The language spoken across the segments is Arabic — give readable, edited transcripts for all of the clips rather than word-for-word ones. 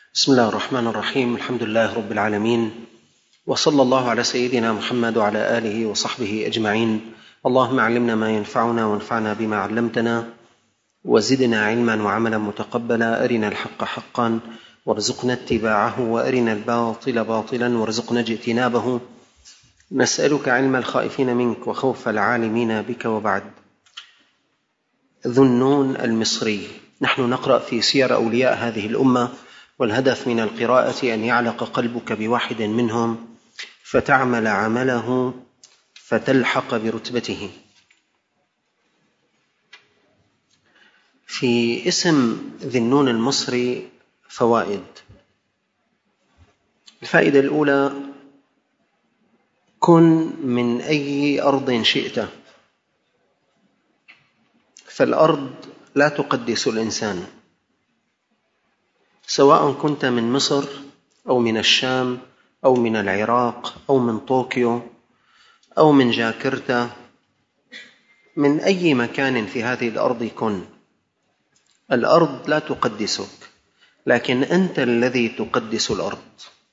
بسم الله الرحمن الرحيم. الحمد لله رب العالمين، وصلى الله على سيدنا محمد وعلى آله وصحبه أجمعين. اللهم علمنا ما ينفعنا وانفعنا بما علمتنا، وزدنا علما وعملا متقبلا. أرنا الحق حقا وارزقنا اتباعه، وأرنا الباطل باطلا وارزقنا اجتنابه. نسألك علم الخائفين منك وخوف العالمين بك. وبعد. ذو النون المصري. نحن نقرأ في سير أولياء هذه الأمة، والهدف من القراءة أن يعلق قلبك بواحد منهم فتعمل عمله فتلحق برتبته. في اسم ذي النون المصري فوائد. الفائدة الأولى: كن من أي أرض شئت، فالأرض لا تقدس الإنسان، سواء كنت من مصر أو من الشام أو من العراق أو من طوكيو أو من جاكرتا. من أي مكان في هذه الأرض كن، الأرض لا تقدسك، لكن أنت الذي تقدس الأرض.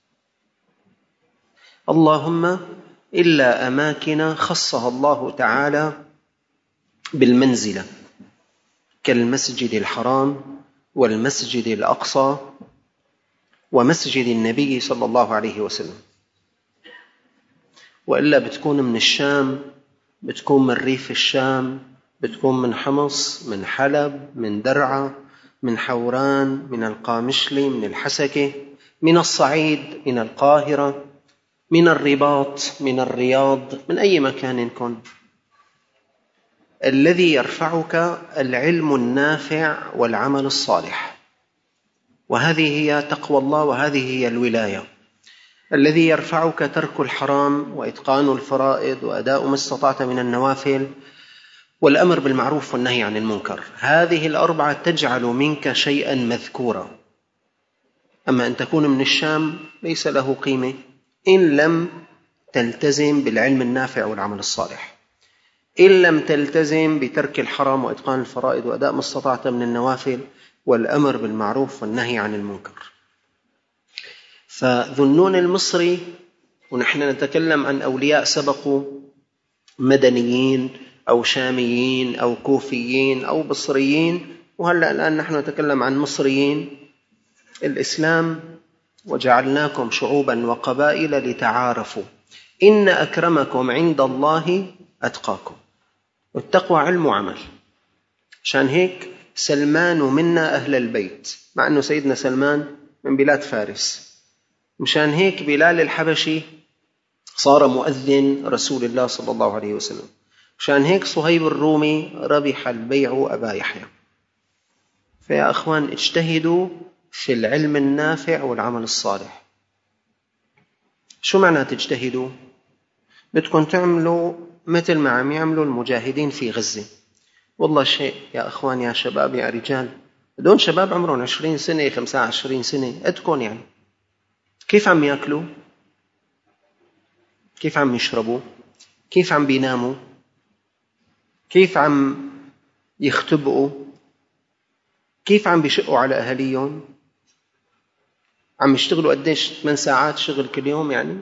اللهم إلا أماكن خصها الله تعالى بالمنزلة، كالمسجد الحرام والمسجد الأقصى ومسجد النبي صلى الله عليه وسلم. وإلا بتكون من الشام، بتكون من ريف الشام، بتكون من حمص، من حلب، من درعا، من حوران، من القامشلي، من الحسكة، من الصعيد، من القاهرة، من الرباط، من الرياض، من أي مكان كن. الذي يرفعك العلم النافع والعمل الصالح، وهذه هي تقوى الله، وهذه هي الولاية. الذي يرفعك ترك الحرام وإتقان الفرائض وأداء ما استطعت من النوافل والأمر بالمعروف والنهي عن المنكر. هذه الأربعة تجعل منك شيئا مذكورا. أما أن تكون من الشام ليس له قيمة إن لم تلتزم بالعلم النافع والعمل الصالح، إن لم تلتزم بترك الحرام وإتقان الفرائض وأداء ما استطعت من النوافل والأمر بالمعروف والنهي عن المنكر. فذو النون المصري، ونحن نتكلم عن أولياء سبقوا مدنيين أو شاميين أو كوفيين أو بصريين، وهلأ الآن نحن نتكلم عن مصريين. الإسلام: وجعلناكم شعوبا وقبائل لتعارفوا إن أكرمكم عند الله أتقاكم. والتقوى علم وعمل. عشان هيك سلمان منا أهل البيت، مع أنه سيدنا سلمان من بلاد فارس. مشان هيك بلال الحبشي صار مؤذن رسول الله صلى الله عليه وسلم. مشان هيك صهيب الرومي ربح البيع أبا يحيى. فيا أخوان، اجتهدوا في العلم النافع والعمل الصالح. شو معنى تجتهدوا؟ بدكم تعملوا مثل ما عم يعملوا المجاهدين في غزة. والله شيء يا أخوان، يا شباب، يا رجال، دون شباب عمرهم 20 سنة 25 سنة أدكن، يعني كيف عم يأكلوا، كيف عم يشربوا، كيف عم بيناموا، كيف عم يختبئوا، كيف عم بيشقوا على أهاليهم، عم يشتغلوا قديش 8 ساعات شغل كل يوم يعني،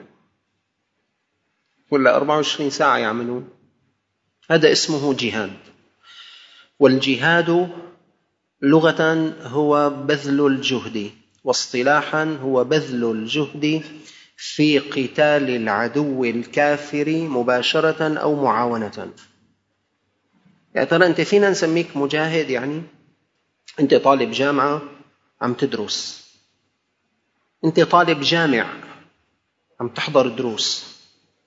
ولا 24 ساعة يعملون. هذا اسمه جهاد. والجهاد لغة هو بذل الجهد، واصطلاحا هو بذل الجهد في قتال العدو الكافر مباشرة أو معاونة. يعني ترى أنت فينا نسميك مجاهد، يعني أنت طالب جامعة عم تدرس، أنت طالب جامع عم تحضر دروس،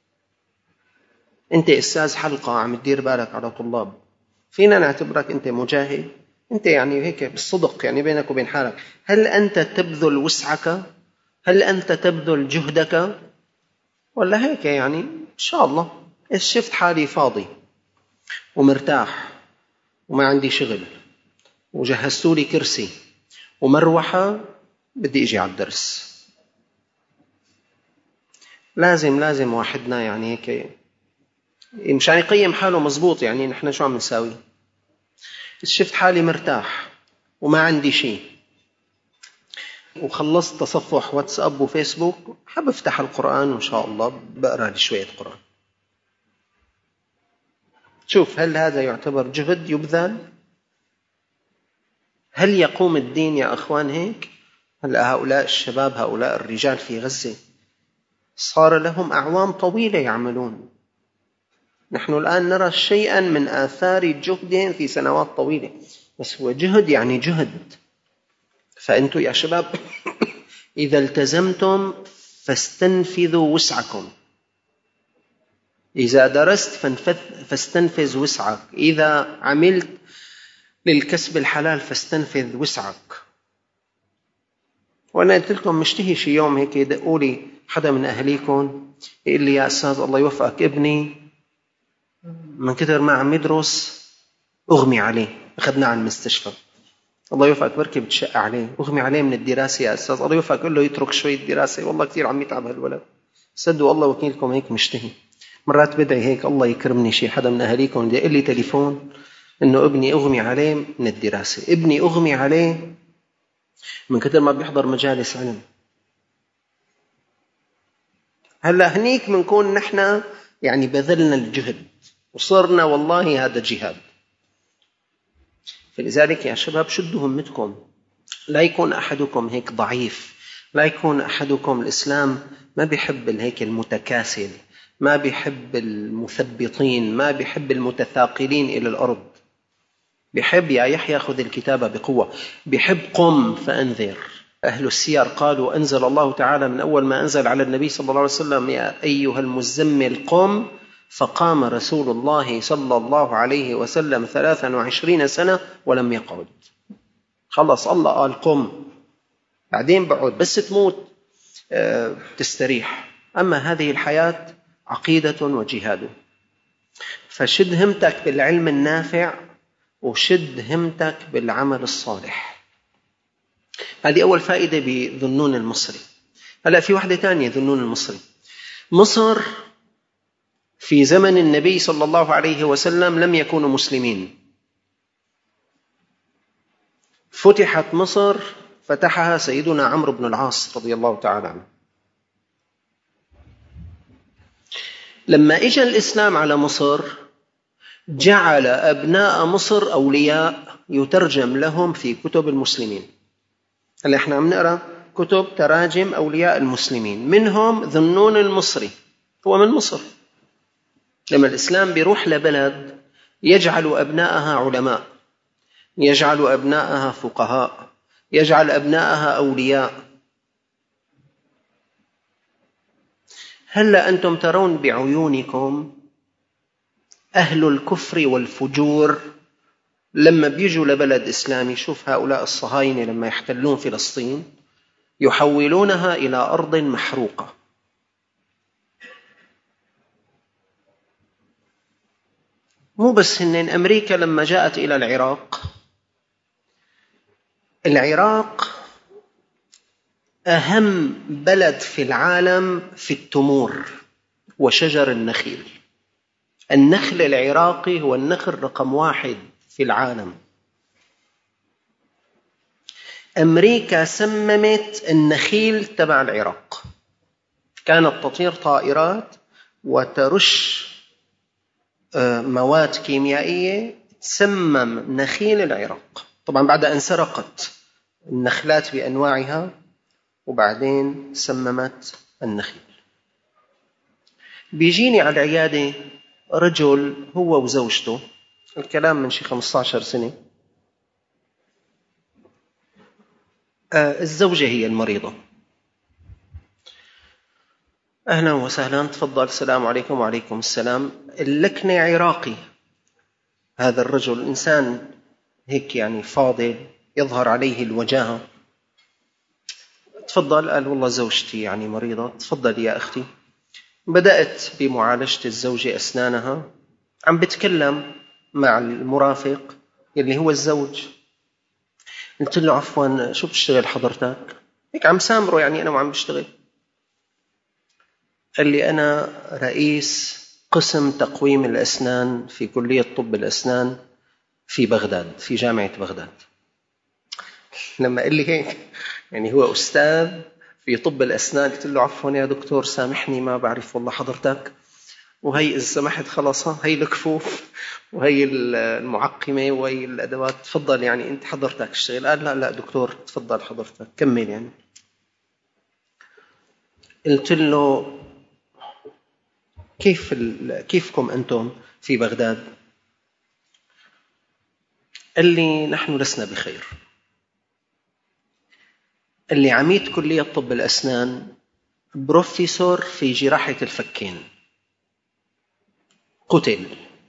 أنت أستاذ حلقة عم تدير بالك على طلاب. فينا نعتبرك أنت مجاهد؟ أنت يعني هيك بالصدق، يعني بينك وبين حالك، هل أنت تبذل وسعك؟ هل أنت تبذل جهدك؟ ولا هيك يعني إن شاء الله شفت حالي فاضي ومرتاح وما عندي شغل وجهزتوا لي كرسي ومروحة، بدي أجي على الدرس. لازم واحدنا يعني هيك مشان يقيم حاله مزبوط، يعني نحن شو عم نساوي؟ شفت حالي مرتاح وما عندي شيء، وخلصت تصفح واتساب وفيسبوك، حاب افتح القرآن وإن شاء الله بقرأ لي شوية قرآن. شوف، هل هذا يعتبر جهد يبذل؟ هل يقوم الدين يا أخوان هيك؟ هلا هؤلاء الشباب، هؤلاء الرجال في غزة صار لهم أعوام طويلة يعملون. نحن الآن نرى شيئا من آثار جهدهم في سنوات طويلة، بس هو جهد يعني جهد. فأنتم يا شباب إذا التزمتم فاستنفذوا وسعكم. إذا درست فاستنفذ وسعك. إذا عملت للكسب الحلال فاستنفذ وسعك. وأنا قلت لكم مشتهي شي يوم هيك يدقوا لي حدا من أهليكم يقول لي يا أستاذ الله يوفقك، ابني من كثر ما عم يدرس أغمي عليه، أخذناه على المستشفى. الله يوفقك، بركي بتشق عليه، أغمي عليه من الدراسة يا أستاذ، الله يوفقك قل له يترك شوية الدراسة، والله كثير عم يتعب هالولد. صدقوا الله وكيلكم هيك مشتهي. مرات بدعي هيك الله يكرمني شي حدا من أهليكم يدق لي تليفون إنه ابني أغمي عليه من الدراسة، ابني أغمي عليه من كثر ما بيحضر مجالس علم. هلا هنيك منكون نحن يعني بذلنا الجهد وصرنا والله هذا جهاد. فلذلك يا شباب شدوا همتكم، لا يكون أحدكم هيك ضعيف، لا يكون أحدكم الإسلام ما بيحب هيك المتكاسل، ما بيحب المثبطين، ما بيحب المتثاقلين إلى الأرض. بيحب يا يحيى خذ الكتاب بقوة، بيحب قم فأنذر. أهل السير قالوا أنزل الله تعالى من أول ما أنزل على النبي صلى الله عليه وسلم يا أيها المزمل قم، فقام رسول الله صلى الله عليه وسلم 23 سنة ولم يقعد. خلص الله قال قم، بعدين بقعد، بس تموت تستريح. أما هذه الحياة عقيدة وجهاد. فشد همتك بالعلم النافع وشد همتك بالعمل الصالح. هذه أول فائدة بذنون المصري. هلأ في واحدة تانية، ذنون المصري. مصر في زمن النبي صلى الله عليه وسلم لم يكونوا مسلمين. فتحت مصر، فتحها سيدنا عمرو بن العاص رضي الله تعالى عنه. لما اجى الإسلام على مصر جعل أبناء مصر أولياء يترجم لهم في كتب المسلمين. هلا احنا عم نقرأ كتب تراجم أولياء المسلمين، منهم ذنون المصري، هو من مصر. لما الإسلام بيروح لبلد يجعل أبناءها علماء، يجعل أبناءها فقهاء، يجعل أبناءها أولياء. هلا أنتم ترون بعيونكم أهل الكفر والفجور لما بيجوا لبلد إسلامي. شوف هؤلاء الصهاينة لما يحتلون فلسطين يحولونها إلى أرض محروقة. مو بس هن، أمريكا لما جاءت إلى العراق أهم بلد في العالم في التمور وشجر النخيل. النخل العراقي هو النخل رقم 1 في العالم. أمريكا سممت النخيل تبع العراق، كانت تطير طائرات وترش مواد كيميائية تسمم نخيل العراق. طبعا بعد أن سرقت النخلات بأنواعها وبعدين سممت النخيل. بيجيني على العيادة رجل هو وزوجته، الكلام من شي 15 سنة. الزوجة هي المريضة. أهلا وسهلا، تفضل، السلام عليكم. وعليكم السلام. اللكنة عراقي. هذا الرجل إنسان هيك يعني فاضل يظهر عليه الوجاهة. تفضل. قال والله زوجتي يعني مريضة. تفضل يا أختي. بدأت بمعالجة الزوجة أسنانها، عم بتكلم مع المرافق اللي هو الزوج. قلت له عفوا شو بتشتغل حضرتك؟ هيك عم سامره يعني أنا وعم بشتغل. قال لي أنا رئيس قسم تقويم الأسنان في كلية طب الأسنان في بغداد، في جامعة بغداد. لما قال لي هيك يعني هو أستاذ في طب الأسنان. قلت له عفوا يا دكتور سامحني ما بعرف والله حضرتك، وهي إذا سمحت خلاص هي الكفوف وهي المعقمة وهي الأدوات، تفضل يعني أنت حضرتك اشتغل. قال لا لا دكتور تفضل حضرتك كمل يعني. قلت له كيفكم أنتم في بغداد؟ قال لي نحن لسنا بخير. قال لي عميد كلية طب الأسنان، بروفيسور في جراحة الفكين، قتل.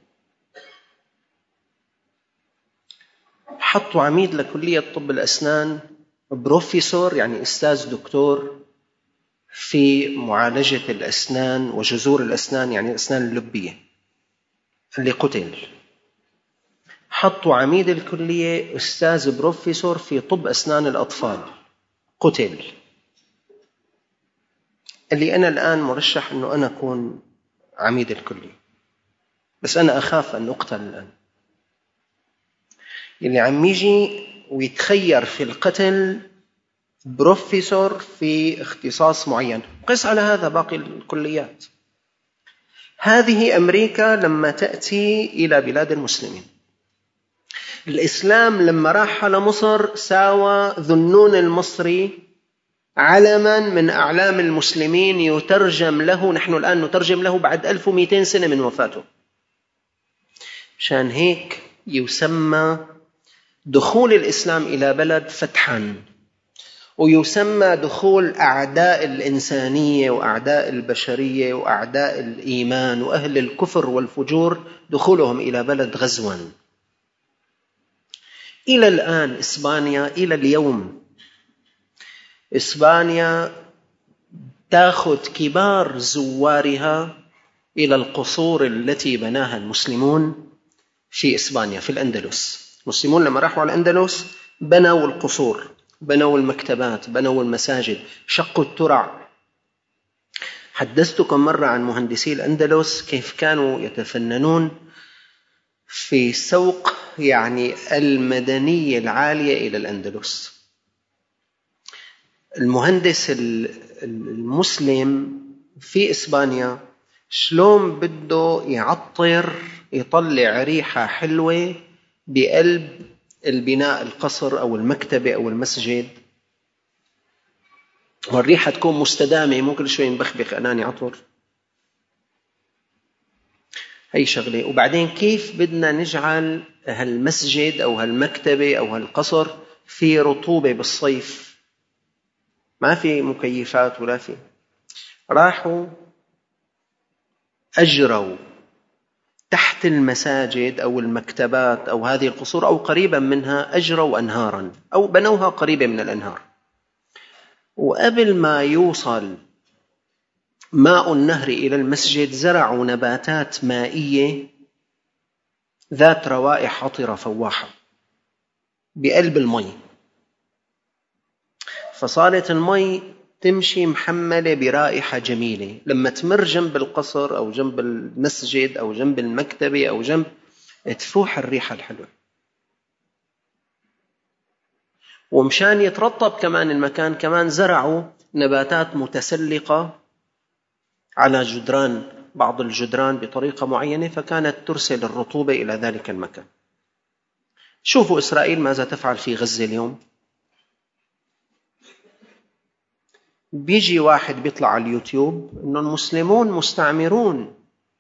حطوا عميد لكلية طب الأسنان، بروفيسور يعني أستاذ دكتور في معالجة الأسنان وجذور الأسنان يعني الأسنان اللبية، اللي قتل. حطوا عميد الكلية أستاذ بروفيسور في طب أسنان الأطفال، قتل. اللي أنا الآن مرشح أنه أنا أكون عميد الكلية، بس أنا أخاف أن أقتل الآن. اللي عم يجي ويتخير في القتل بروفيسور في اختصاص معين، قس على هذا باقي الكليات. هذه أمريكا لما تأتي إلى بلاد المسلمين. الإسلام لما راح على مصر ساوى ذنون المصري علما من أعلام المسلمين يترجم له، نحن الآن نترجم له بعد 1200 سنة من وفاته. مشان هيك يسمى دخول الإسلام إلى بلد فتحا، ويسمى دخول أعداء الإنسانية وأعداء البشرية وأعداء الإيمان وأهل الكفر والفجور دخولهم إلى بلد غزوا. إلى الآن إسبانيا إلى اليوم إسبانيا تأخذ كبار زوارها إلى القصور التي بناها المسلمون في إسبانيا في الأندلس. المسلمون لما راحوا على الأندلس بنوا القصور، بنوا المكتبات، بنوا المساجد، شقوا الترع. حدثتكم مرة عن مهندسي الأندلس كيف كانوا يتفننون في سوق يعني المدنية العالية إلى الأندلس. المهندس المسلم في إسبانيا شلون بده يعطر يطلع ريحة حلوة بقلب البناء، القصر أو المكتبة أو المسجد، والريحة تكون مستدامة، مو كل شوي نبخبخ أناني عطر. هي شغلة. وبعدين كيف بدنا نجعل هالمسجد أو هالمكتبة أو هالقصر في رطوبة بالصيف، ما في مكيفات ولا في. راحوا أجروا تحت المساجد أو المكتبات أو هذه القصور أو قريبا منها، أجروا أنهارا أو بنوها قريبة من الأنهار، وقبل ما يوصل ماء النهر إلى المسجد زرعوا نباتات مائية ذات روائح عطرة فواحة بقلب المي، فصارت المي تمشي محملة برائحة جميلة. لما تمر جنب القصر أو جنب المسجد أو جنب المكتبة أو جنب، تفوح الريحة الحلوة. ومشان يترطب كمان المكان، كمان زرعوا نباتات متسلقة على جدران، بعض الجدران بطريقة معينة، فكانت ترسل الرطوبة إلى ذلك المكان. شوفوا إسرائيل ماذا تفعل في غزة اليوم. بيجي واحد بيطلع على اليوتيوب إنه المسلمون مستعمرون،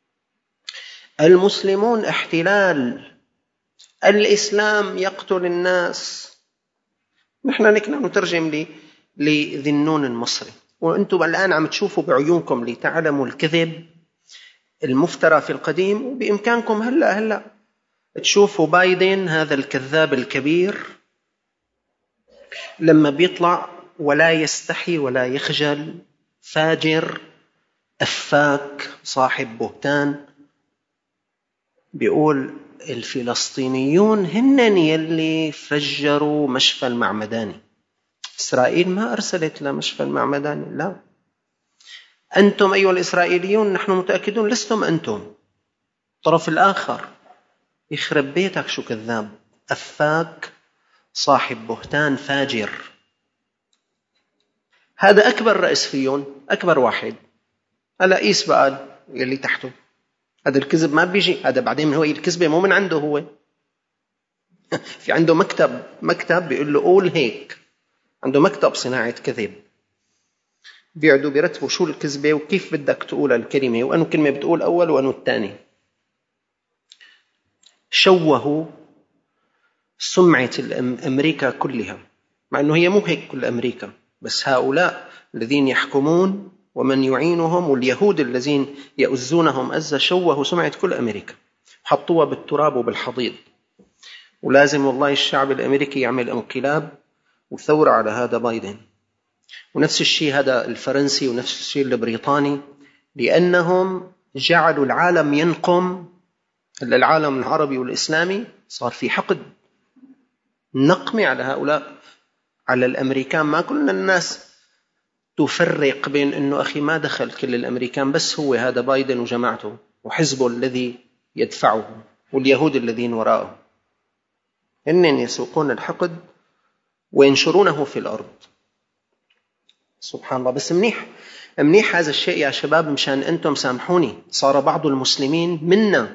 المسلمون احتلال، الإسلام يقتل الناس. نحن نترجم لذنون المصري، وأنتم الآن عم تشوفوا بعيونكم لتعلموا الكذب المفترى في القديم، وبإمكانكم هلأ تشوفوا بايدن هذا الكذاب الكبير لما بيطلع ولا يستحي ولا يخجل، فاجر أفاك صاحب بهتان، بيقول الفلسطينيون هن يلي فجروا مشفى المعمداني، إسرائيل ما أرسلت لمشفى المعمداني. لا، أنتم أيها الإسرائيليون نحن متأكدون لستم أنتم، الطرف الآخر. يخرب بيتك شو كذاب، أفاك صاحب بهتان فاجر. هذا أكبر رأس فيهم، أكبر واحد. هلا قيس بقى يلي تحته. هذا الكذب ما بيجي، هذا بعدين هو الكذبة مو من عنده هو. في عنده مكتب بيقول له قول هيك، عنده مكتب صناعة كذب، بيقعدوا بيرتبوا شو الكذبة وكيف بدك تقول الكلمة، وأنه كلمة بتقول أول وأنه الثاني. شوهوا سمعة أمريكا كلها، مع أنه هي مو هيك كل أمريكا، بس هؤلاء الذين يحكمون ومن يعينهم واليهود الذين يؤزونهم أزة شوهوا سمعة كل أمريكا، حطوها بالتراب وبالحضيض. ولازم والله الشعب الأمريكي يعمل انقلاب وثورة على هذا بايدن، ونفس الشيء هذا الفرنسي، ونفس الشيء البريطاني، لأنهم جعلوا العالم ينقم. العالم العربي والإسلامي صار في حقد نقمي على هؤلاء، على الأمريكان. ما كل الناس تفرق بين أنه أخي ما دخل كل الأمريكان، بس هو هذا بايدن وجماعته وحزبه الذي يدفعه واليهود الذين وراءه، إنهم يسوقون الحقد وينشرونه في الأرض. سبحان الله. بس منيح هذا الشيء يا شباب، مشان أنتم سامحوني. صار بعض المسلمين منا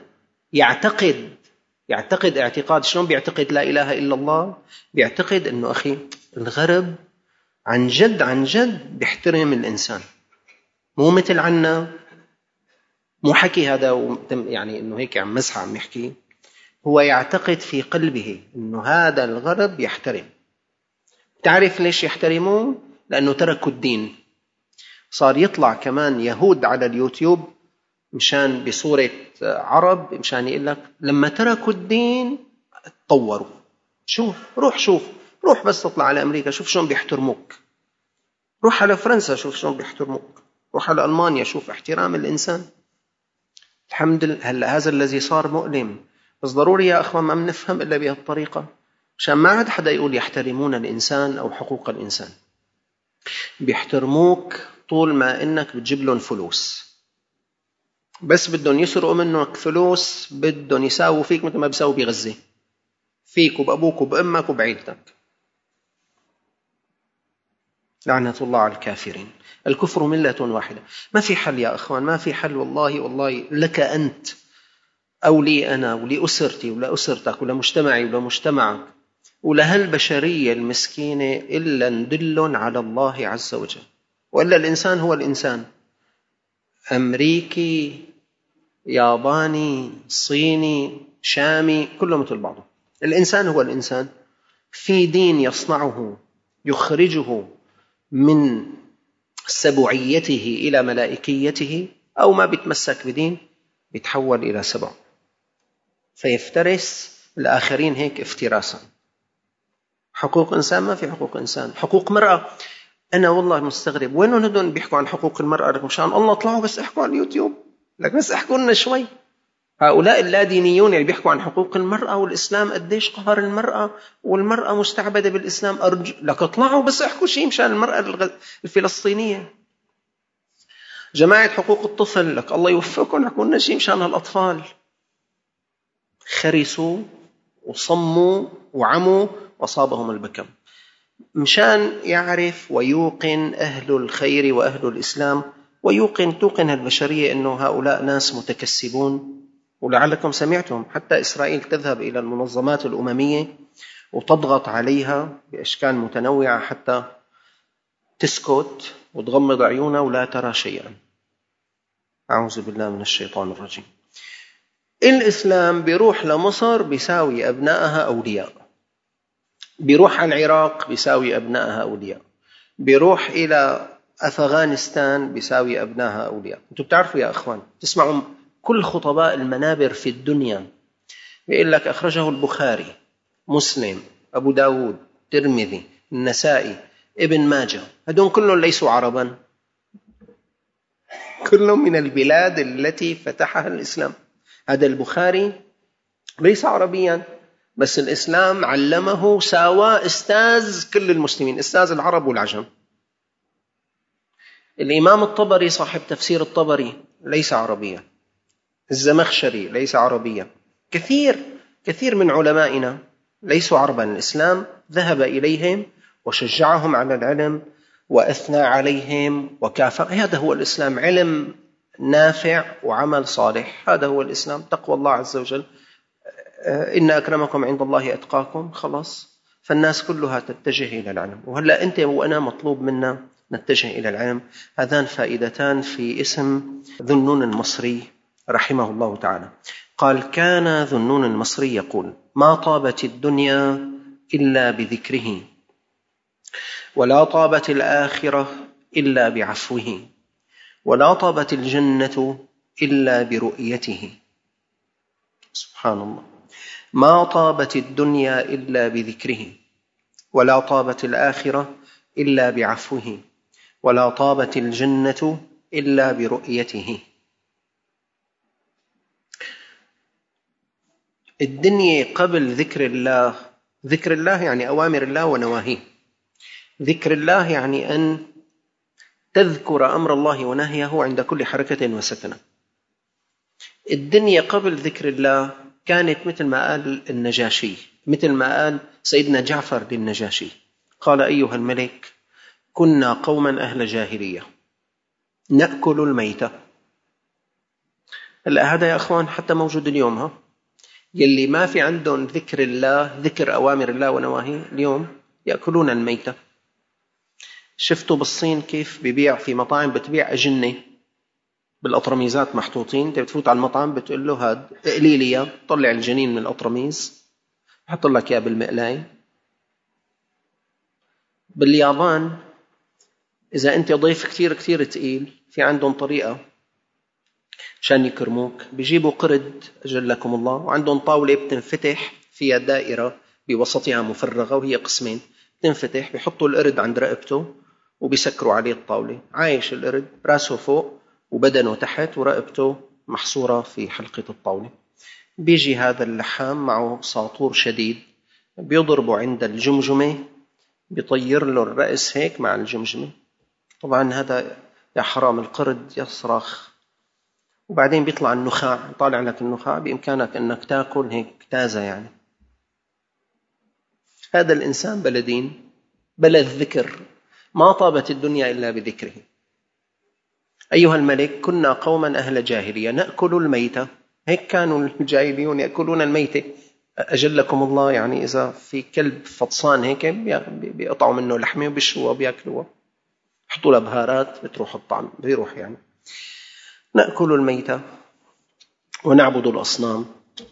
يعتقد اعتقاد، شلون بيعتقد لا إله إلا الله؟ بيعتقد أنه أخي الغرب عن جد بيحترم الإنسان، مو مثل عنا. مو حكي هذا يعني أنه هيك عم مزحة عم يحكي، هو يعتقد في قلبه أنه هذا الغرب يحترم. تعرف ليش يحترموه؟ لأنه تركوا الدين. صار يطلع كمان يهود على اليوتيوب مشان بصورة عرب، مشان يقول لك لما تركوا الدين تطوروا. روح بس تطلع على أمريكا شوف شلون بيحترموك، روح على فرنسا شوف شلون بيحترموك، روح على ألمانيا شوف احترام الإنسان. الحمد لله. هلا هذا الذي صار مؤلم، بس ضروري يا أخوان ما بنفهم إلا بهالطريقة، عشان ما عاد حدا يقول يحترمون الإنسان أو حقوق الإنسان. بيحترموك طول ما إنك بتجيب لهم فلوس، بس بدهم يسرقوا منك فلوس، بدهم يساووا فيك مثل ما بيساووا بغزة، فيك وبأبوك وبأمك وبعيلتك. لعنة الله على الكافرين. الكفر ملة واحدة. ما في حل يا أخوان، ما في حل. والله لك أنت أو لي أنا ولأسرتي ولأسرتك ولمجتمعي ولمجتمعك ولهالبشرية المسكينة إلا ندل على الله عز وجل. وإلا الإنسان هو الإنسان، أمريكي ياباني صيني شامي كله مثل بعضه. الإنسان هو الإنسان، في دين يصنعه يخرجه من سبوعيته إلى ملائكيته، أو ما بيتمسك بدين بيتحول إلى سبع، فيفترس الآخرين هيك افتراسا. حقوق إنسان ما في حقوق إنسان. حقوق مرأة، أنا والله مستغرب وينهم هدول بيحكوا عن حقوق المرأة؟ لك مشان الله طلعوا بس احكوا على اليوتيوب، لك بس احكوا لنا شوي. هؤلاء اللادينيون اللي بيحكوا عن حقوق المرأة والإسلام قديش قهر المرأة والمرأة مستعبدة بالإسلام، لك اطلعوا بس احكوا شيء مشان المرأة الفلسطينية. جماعة حقوق الطفل، لك الله يوفقكم حكوا لنا شيء مشان الأطفال. خرسوا وصموا وعموا وصابهم البكم. مشان يعرف ويوقن أهل الخير وأهل الإسلام توقن البشرية أنه هؤلاء ناس متكسبون. ولعلكم سمعتم حتى إسرائيل تذهب إلى المنظمات الأممية وتضغط عليها بأشكال متنوعة حتى تسكت وتغمض عيونها ولا ترى شيئا. أعوذ بالله من الشيطان الرجيم. الإسلام بيروح لمصر بيساوي أبنائها أولياء، بيروح على العراق بيساوي أبنائها أولياء، بيروح إلى أفغانستان بيساوي أبنائها أولياء. أنتم بتعرفوا يا أخوان، تسمعوا كل خطباء المنابر في الدنيا بيقول لك أخرجه البخاري، مسلم، أبو داود، ترمذي، النسائي، ابن ماجه. هدول كلهم ليسوا عربا، كلهم من البلاد التي فتحها الإسلام. هذا البخاري ليس عربيا، بس الإسلام علمه، ساوى أستاذ كل المسلمين، أستاذ العرب والعجم. الإمام الطبري صاحب تفسير الطبري ليس عربيا، الزمخشري ليس عربيا، كثير من علمائنا ليسوا عربا. الإسلام ذهب إليهم وشجعهم على العلم وأثنى عليهم وكافأ. هذا هو الإسلام، علم نافع وعمل صالح، هذا هو الإسلام، تقوى الله عز وجل. إن أكرمكم عند الله أتقاكم، خلاص، فالناس كلها تتجه إلى العلم. وهلأ أنت وأنا مطلوب منا نتجه إلى العلم. هذان فائدتان في اسم ذو النون المصري رحمه الله تعالى. قال: كان ذو النون المصري يقول: ما طابت الدنيا إلا بذكره، ولا طابت الآخرة إلا بعفوه، ولا طابت الجنة إلا برؤيته. سبحان الله. ما طابت الدنيا إلا بذكره، ولا طابت الآخرة إلا بعفوه، ولا طابت الجنة إلا برؤيته. الدنيا قبل ذكر الله، ذكر الله يعني أوامر الله ونواهيه، ذكر الله يعني أن تذكر أمر الله ونهيه عند كل حركة وسكنة. الدنيا قبل ذكر الله كانت مثل ما قال النجاشي، مثل ما قال سيدنا جعفر للنجاشي، قال: أيها الملك، كنا قوما أهل جاهلية نأكل الميتة. هلأ هذا يا أخوان حتى موجود اليوم، يلي ما في عندهم ذكر الله، ذكر أوامر الله ونواهيه، اليوم يأكلون الميتة. شفتوا بالصين كيف بيبيع في مطاعم، بتبيع أجنة بالأطرميزات محطوطين، بتفوت على المطعم بتقول له: هاد اقلي لي، طلع الجنين من الأطرميز حط لك إياه بالمقلاية. باليابان إذا أنت ضيف كتير كتير تقيل، في عندهم طريقة عشان يكرموك، بيجيبوا قرد أجلكم الله، وعندهم طاولة بتنفتح فيها دائرة بوسطها مفرغة وهي قسمين تنفتح، بيحطوا القرد عند رقبته وبيسكروا عليه الطاولة، عايش القرد، راسه فوق وبدنه تحت ورقبته محصورة في حلقة الطاولة. بيجي هذا اللحام معه ساطور شديد، بيضربه عند الجمجمة، بيطير له الرأس هيك مع الجمجمة. طبعا هذا يا حرام، القرد يصرخ، وبعدين بيطلع النخاع، طالع لك النخاع، بإمكانك أنك تأكل هيك تازة يعني. هذا الإنسان بلدين بلا الذكر، ما طابت الدنيا إلا بذكره. أيها الملك، كنا قوما أهل جاهلية نأكل الميتة. هيك كانوا الجاهليون يأكلون الميتة أجلكم الله، يعني إذا في كلب فطسان هيك بيقطعوا منه لحمة وبيشوها وبيأكلوها، يحطوا لها بهارات بتروح الطعم بيروح يعني. نأكل الميتة ونعبد الأصنام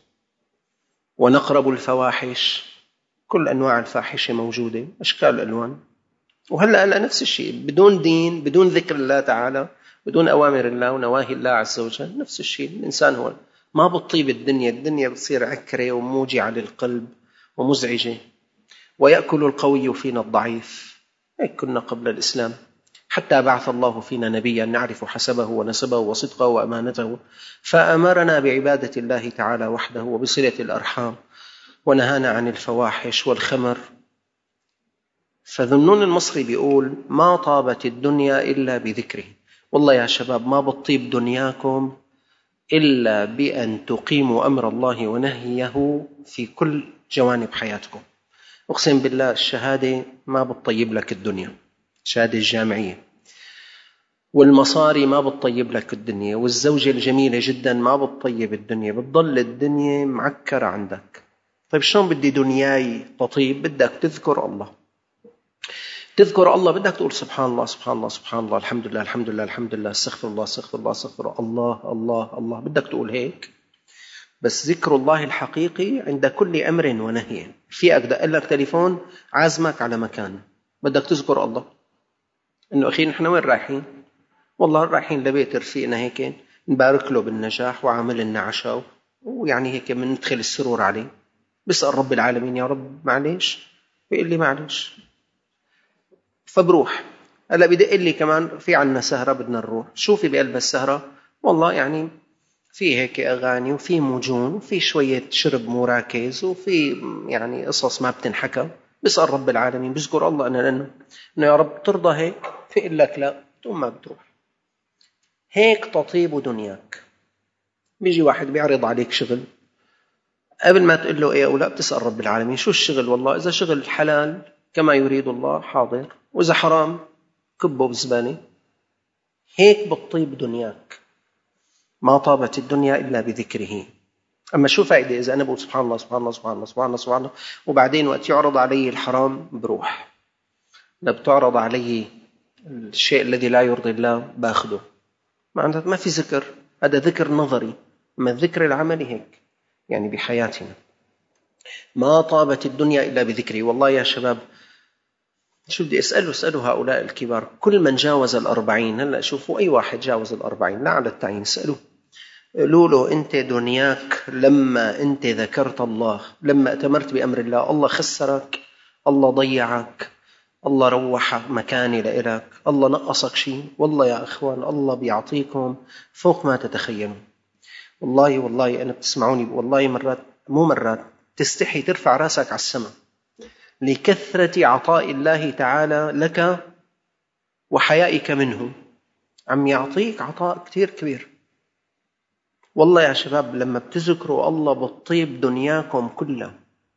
ونقرب الفواحش، كل أنواع الفاحشة موجودة، أشكال ألوان. وهلأ نفس الشيء، بدون دين، بدون ذكر الله تعالى، بدون أوامر الله ونواهي الله عز وجل، نفس الشيء. الإنسان هو ما بتطيب الدنيا بتصير عكرة وموجعة للقلب ومزعجة. ويأكل القوي فينا الضعيف، هيك كنا قبل الإسلام، حتى بعث الله فينا نبيا نعرف حسبه ونسبه وصدقه وأمانته، فأمرنا بعبادة الله تعالى وحده وبصلة الأرحام، ونهانا عن الفواحش والخمر. فذو النون المصري بيقول: ما طابت الدنيا إلا بذكره. والله يا شباب ما بتطيب دنياكم إلا بأن تقيموا أمر الله ونهيه في كل جوانب حياتكم. أقسم بالله الشهادة ما بتطيب لك الدنيا، الشهادة الجامعية، والمصاري ما بتطيب لك الدنيا، والزوجة الجميلة جدا ما بتطيب الدنيا، بتضل الدنيا معكرة عندك. طيب شلون بدي دنياي تطيب؟ بدك تذكر الله، تذكر الله، بدك تقول سبحان الله سبحان الله سبحان الله، الحمد لله الحمد لله الحمد لله، استغفر الله استغفر الله استغفر الله، الله الله، بدك تقول هيك. بس ذكر الله الحقيقي عند كل أمر ونهي. في أقدر لك تليفون عازمك على مكان، بدك تذكر الله، إنه أخي نحن وين رايحين؟ والله رايحين لبيت رفيقنا هيك نبارك له بالنجاح وعامل لنا عشاء، ويعني هيك بندخل السرور عليه. بسأل رب العالمين: يا رب معليش؟ بيقول لي معليش، فبروح. هلا بدق لي كمان في عنا سهرة بدنا نروح، شو في بقلب السهرة؟ والله يعني في هيك أغاني وفي موجون وفي شوية شرب مراكز وفي يعني قصص ما بتنحكى. بسأل رب العالمين، بذكر الله أنا لأنه يا رب ترضى هيك؟ فيقول لك لا، ثم ما بتروح. هيك تطيب دنياك. بيجي واحد بيعرض عليك شغل، قبل ما تقول له ايه او لا بتسأل رب العالمين شو الشغل. والله إذا شغل حلال كما يريد الله حاضر، وإذا حرام كبه بزبالة. هيك بتطيب دنياك. ما طابت الدنيا إلا بذكره. أما شو فائدة إذا أنا بقول سبحان الله سبحان الله سبحان الله سبحان الله سبحان الله، وبعدين وقت يعرض علي الحرام بروح، لا بتعرض علي الشيء الذي لا يرضي الله باخده. معناتها ما في ذكر، هذا ذكر نظري. أما الذكر العملي هيك يعني بحياتنا. ما طابت الدنيا إلا بذكره. والله يا شباب شو بدي اسألوا هؤلاء الكبار، كل من جاوز 40، هلأ شوفوا أي واحد جاوز 40 لا على التعيين، اسألوا قالوا له أنت دنياك لما أنت ذكرت الله، لما أتمرت بأمر الله، الله خسرك، الله ضيعك، الله روح مكاني لإلك، الله نقصك شيء؟ والله يا أخوان الله بيعطيكم فوق ما تتخيلون. والله أنا بتسمعوني، والله مرات مو مرات تستحي ترفع راسك على السماء لكثرة عطاء الله تعالى لك وحيائك منه. عم يعطيك عطاء كتير كبير. والله يا شباب لما بتذكروا الله بتطيب دنياكم كلها.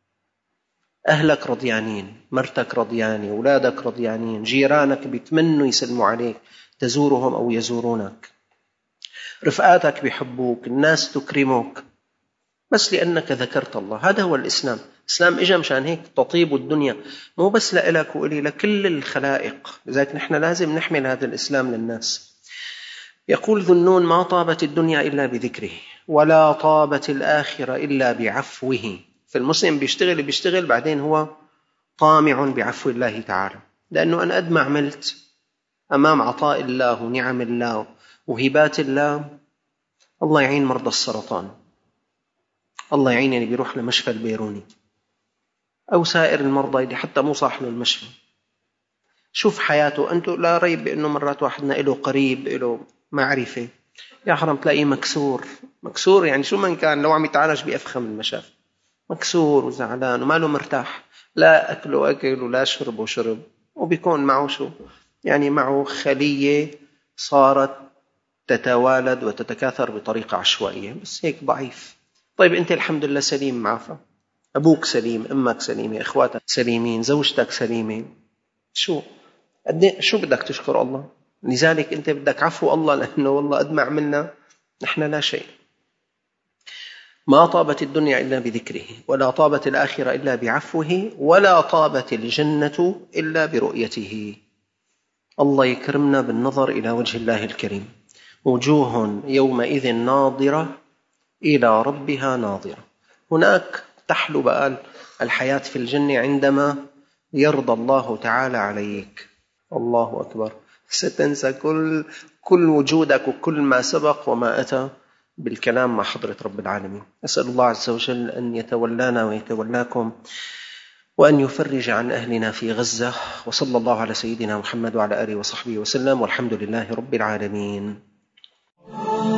أهلك رضيانين، مرتك رضيانة، أولادك رضيانين، جيرانك بيتمنوا يسلموا عليك، تزورهم أو يزورونك، رفقاتك بيحبوك، الناس تكرمك، بس لأنك ذكرت الله. هذا هو الإسلام. الإسلام إجا مشان هيك تطيب الدنيا، مو بس لإلك وإلي، لكل الخلائق. لذلك نحن لازم نحمل هذا الإسلام للناس. يقول ذو النون: ما طابت الدنيا إلا بذكره، ولا طابت الآخرة إلا بعفوه. فالمسلم بيشتغل بعدين هو طامع بعفو الله تعالى، لأنه أنا قد ما عملت أمام عطاء الله ونعم الله وهبات الله. الله يعين مرضى السرطان، الله يعين اللي بيروح لمشفى البيروني أو سائر المرضى اللي حتى مو صاح له المشفى. شوف حياته أنت، لا ريب بأنه مرات واحدنا له قريب له معرفة يا حرام تلاقيه مكسور يعني شو من كان، لو عم يتعالج بأفخم المشافي، مكسور وزعلان وما له مرتاح، لا أكله أكل ولا شربه شرب، وبيكون معه شو يعني معه خلية صارت تتوالد وتتكاثر بطريقة عشوائية، بس هيك ضعيف. طيب أنت الحمد لله سليم معافى، أبوك سليم، أمك سليمة، إخواتك سليمين، زوجتك سليمة، شو بدك تشكر الله؟ لذلك أنت بدك عفو الله، لأنه والله قد ما عملنا نحن لا شيء. ما طابت الدنيا إلا بذكره، ولا طابت الآخرة إلا بعفوه، ولا طابت الجنة إلا برؤيته. الله يكرمنا بالنظر إلى وجه الله الكريم. وجوه يومئذ ناظرة إلى ربها ناظرة. هناك تحلو بقى الحياة في الجنة عندما يرضى الله تعالى عليك. الله أكبر. ستنسى كل وجودك وكل ما سبق وما أتى بالكلام مع حضرة رب العالمين. أسأل الله عز وجل أن يتولانا ويتولاكم، وأن يفرج عن أهلنا في غزة. وصلى الله على سيدنا محمد وعلى آله وصحبه وسلم، والحمد لله رب العالمين.